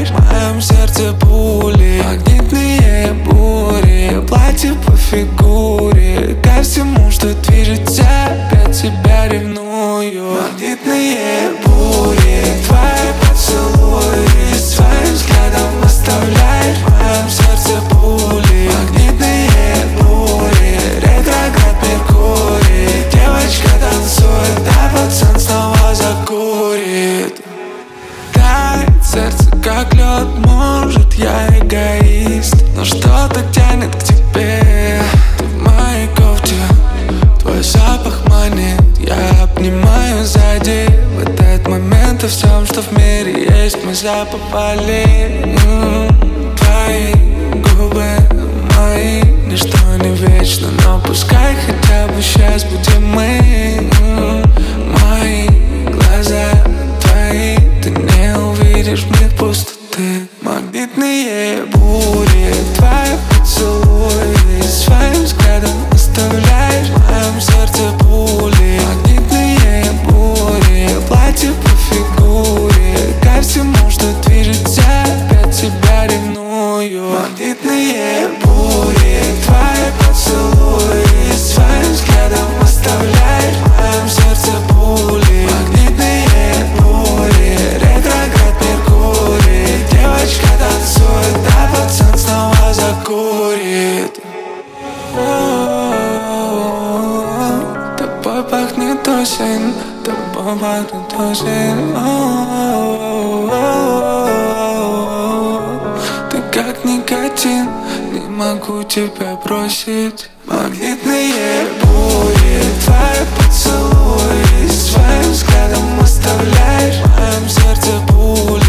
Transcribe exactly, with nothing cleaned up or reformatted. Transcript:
оставляешь в моем сердце пули. Магнитные бури, платье по фигуре. Ко всему, что движется, опять тебя ревную. Магнитные бури, твои поцелуи, своим взглядом оставляешь в моем сердце пули. Магнитные бури, ретроград Меркурий. Девочка танцует, а пацан снова закурит. Тает сердце, как лед, может я эгоист, но что-то тянет к тебе. Ты в моей кофте, твой запах манит. Я обнимаю сзади в этот момент. И всем, что в мире есть, мы запопали. М-м, твои губы мои, ничто не вечно, но пускай хотя бы сейчас будем мы. М-м, мои глаза твои, ты не увидишь в них пустоты. Магнитные бури, твои поцелуи, своим взглядом оставляешь в моем сердце пули. Магнитные бури, платье по фигуре. Ко всему, что движется, опять тебя ревную. Магнитные бури, твои поцелуи, своим взглядом оставляешь в моем сердце пули. Магнитные бури, ретроград Меркурий. Девочка танцует, а пацан снова закурит. Тобой пахнет осень, тобой пахнет осень. Ты как никотин, не могу тебя бросить. Магнитные бури, твои поцелуи, своим взглядом оставляешь в моем сердце пули.